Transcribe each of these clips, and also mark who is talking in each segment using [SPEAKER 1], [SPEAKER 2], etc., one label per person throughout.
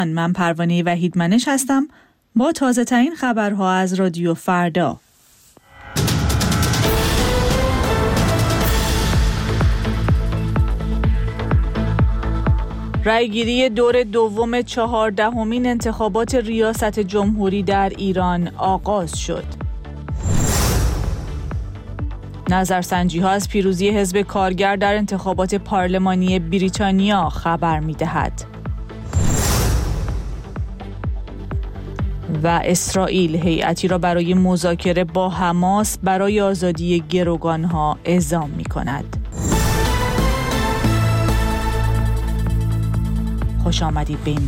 [SPEAKER 1] من پروانه وحیدمنش هستم با تازه ترین خبرها از رادیو فردا. رأیگیری دور دوم 14مین انتخابات ریاست جمهوری در ایران آغاز شد. نظرسنجی‌ها از پیروزی حزب کارگر در انتخابات پارلمانی بریتانیا خبر می‌دهد. و اسرائیل هیئتی را برای مذاکره با حماس برای آزادی گروگان‌ها اعزام می‌کند. خوش آمدید به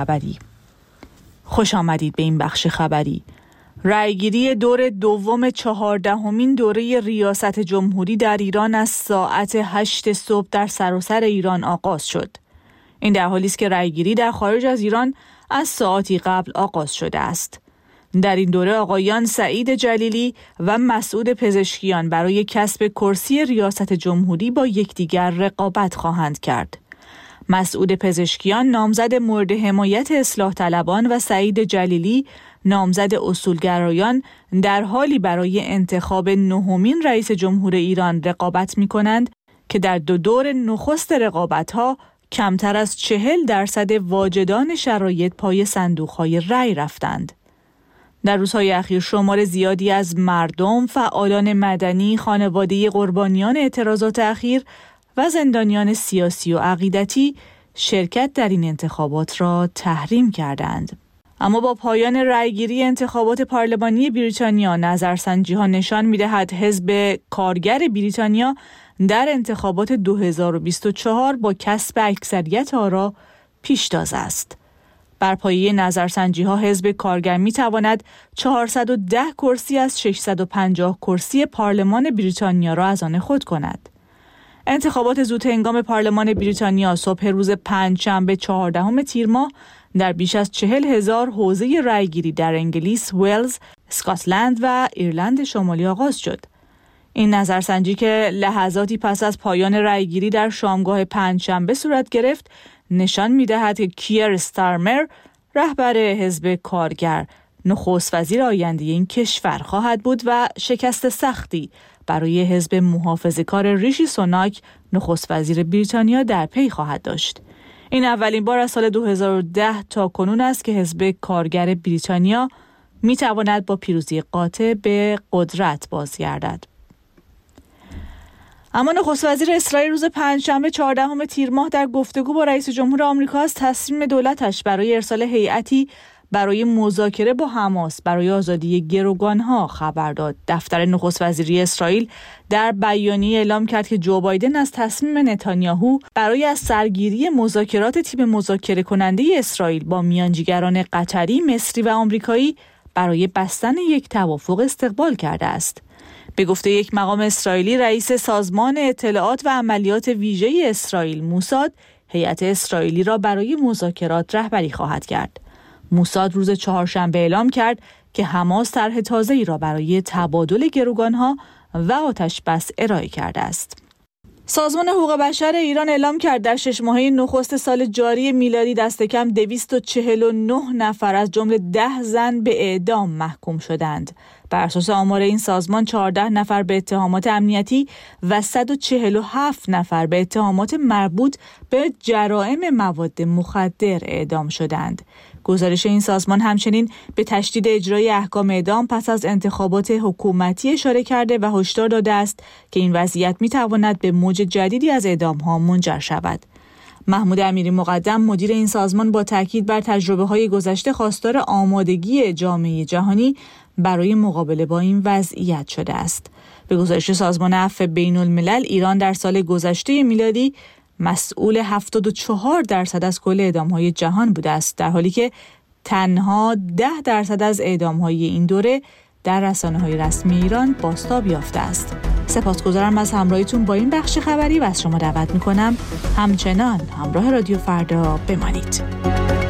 [SPEAKER 1] این بخش خبری. رأیگیری دور دوم 14مین دوره ریاست جمهوری در ایران از ساعت 8 صبح در سراسر ایران آغاز شد. این در حالی است که رأیگیری در خارج از ایران از ساعتی قبل آغاز شده است. در این دوره آقایان سعید جلیلی و مسعود پزشکیان برای کسب کرسی ریاست جمهوری با یکدیگر رقابت خواهند کرد. مسعود پزشکیان نامزد مورد حمایت اصلاح طلبان و سعید جلیلی نامزد اصولگرایان در حالی برای انتخاب نهمین رئیس جمهور ایران رقابت می‌کنند که در دو دور نخست رقابت‌ها کمتر از 40% واجدان شرایط پای صندوق‌های رأی رفتند. در روزهای اخیر شمار زیادی از مردم، فعالان مدنی، خانواده قربانیان اعتراضات اخیر و زندانیان سیاسی و عقیدتی شرکت در این انتخابات را تحریم کردند. اما با پایان رأیگیری انتخابات پارلمانی بریتانیا، نظرسنجی‌ها نشان می‌دهد حزب کارگر بریتانیا در انتخابات 2024 با کسب اکثریت آرا پیشتاز است. بر پایه نظرسنجی‌ها حزب کارگر می‌تواند 410 کرسی از 650 کرسی پارلمان بریتانیا را از آن خود کند. انتخابات زودهنگام پارلمان بریتانیا صبح روز پنجشنبه 14 تیر ماه در بیش از 40,000 حوزه رأیگیری در انگلیس، ولز، اسکاتلند و ایرلند شمالی آغاز شد. این نظرسنجی که لحظاتی پس از پایان رأیگیری در شامگاه پنجشنبه صورت گرفت، نشان می‌دهد که کیر استارمر، رهبر حزب کارگر، نخست وزیر آینده این کشور خواهد بود و شکست سختی برای حزب محافظه‌کار ریشی سوناک، نخست وزیر بریتانیا، در پی خواهد داشت. این اولین بار از سال 2010 تا کنون است که حزب کارگر بریتانیا می‌تواند با پیروزی قاطع به قدرت بازگردد. اما نخست وزیر اسرائیل روز پنجشنبه 14 تیر ماه در گفتگو با رئیس جمهور آمریکا از تصمیم دولتش برای ارسال هیئتی برای مذاکره با حماس برای آزادی گروگان‌ها خبر داد. دفتر نخست وزیری اسرائیل در بیانیه اعلام کرد که جو بایدن از تصمیم نتانیاهو برای از سرگیری مذاکرات تیم مذاکره کننده اسرائیل با میانجیگران قطری، مصری و آمریکایی برای بستن یک توافق استقبال کرده است. به گفته یک مقام اسرائیلی، رئیس سازمان اطلاعات و عملیات ویژه اسرائیل موساد هیئت اسرائیلی را برای مذاکرات رهبری خواهد کرد. موساد روز چهارشنبه اعلام کرد که حماس طرح تازه‌ای را برای تبادل گروگان‌ها و آتش‌بس ارائه کرده است. سازمان حقوق بشر ایران اعلام کرد در 6 ماهه نخست سال جاری میلادی دست کم 249 نفر از جمله 10 زن به اعدام محکوم شدند. بر اساس آمار این سازمان 14 نفر به اتهامات امنیتی و 147 نفر به اتهامات مربوط به جرائم مواد مخدر اعدام شدند. گزارش این سازمان همچنین به تشدید اجرای احکام اعدام پس از انتخابات حکومتی اشاره کرده و هشدار داده است که این وضعیت می‌تواند به موج جدیدی از اعدام‌ها منجر شود. محمود امیری مقدم، مدیر این سازمان، با تاکید بر تجربه‌های گذشته خواستار آمادگی جامعه جهانی برای مقابله با این وضعیت شده است. به گزارش سازمان عفو بین‌الملل، ایران در سال گذشته میلادی مسئول 74% از کل اعدام‌های جهان بوده است، در حالی که تنها 10% از اعدام‌های این دوره در رسانه‌های رسمی ایران بازتاب یافته است. سپاسگزارم از همراهیتون با این بخش خبری و از شما دعوت می‌کنم همچنان همراه رادیو فردا بمانید.